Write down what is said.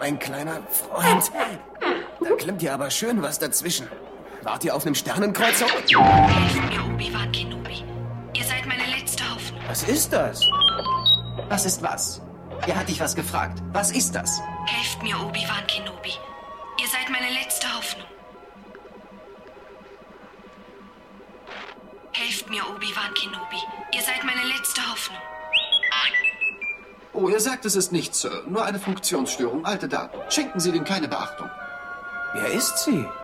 mein kleiner Freund. Da klemmt ja aber schön was dazwischen. Wart ihr auf einem Sternenkreuzer? Helft mir, Obi-Wan Kenobi. Ihr seid meine letzte Hoffnung. Was ist das? Was ist was? Er hat dich was gefragt. Was ist das? Helft mir, Obi-Wan Kenobi. Ihr seid meine letzte Hoffnung. Helft mir, Obi-Wan Kenobi. Ihr seid meine letzte Hoffnung. Oh, er sagt, es ist nichts, Sir. Nur eine Funktionsstörung, alte Daten. Schenken Sie dem keine Beachtung. Wer ist sie?